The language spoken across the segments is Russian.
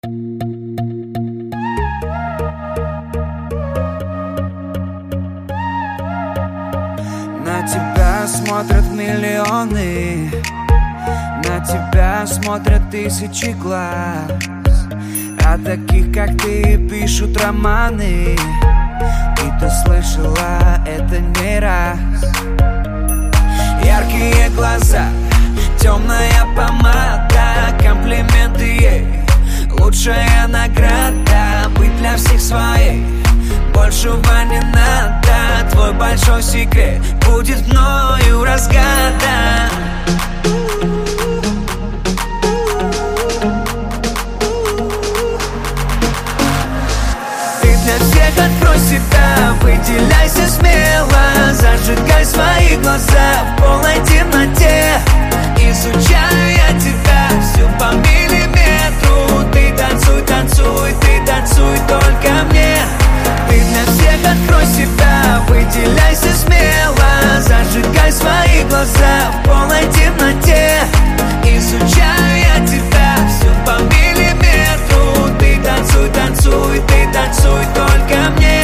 На тебя смотрят миллионы, на тебя смотрят тысячи глаз. О таких, как ты, пишут романы, и ты слышала это не раз. Яркие глаза, темная помада, комплименты ей лучшая награда. Быть для всех своей, большего не надо. Твой большой секрет будет мною разгадан. Ты для всех открой себя, выделяйся смело, зажигай свои глаза в полной темноте. Изучаю я тебя всю по миллиметру. Ты танцуй, танцуй, ты танцуй только мне. Ты для всех открой себя, выделяйся смело, зажигай свои глаза в полной темноте. Изучаю я тебя всю по миллиметру. Ты танцуй, танцуй, ты танцуй только мне.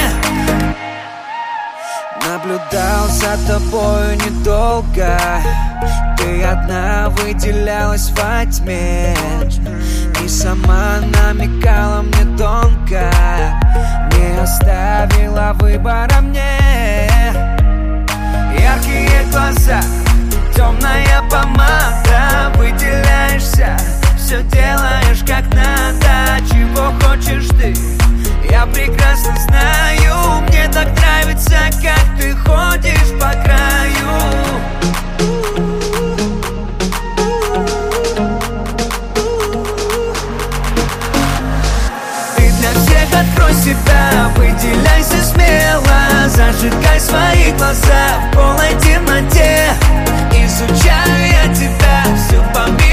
Наблюдал за тобою недолго, ты одна выделялась во тьме, и сама намекала мне тонко, не оставила выбора мне. Яркие глаза, темная помада, выделяешься, все делаешь как надо. Чего хочешь ты, я прекрасно знаю. Мне так нравится, как ты ходишь по краю. Ты для всех открой себя, выделяйся смело, зажигай свои глаза в полной темноте. Изучаю я тебя всю по миру.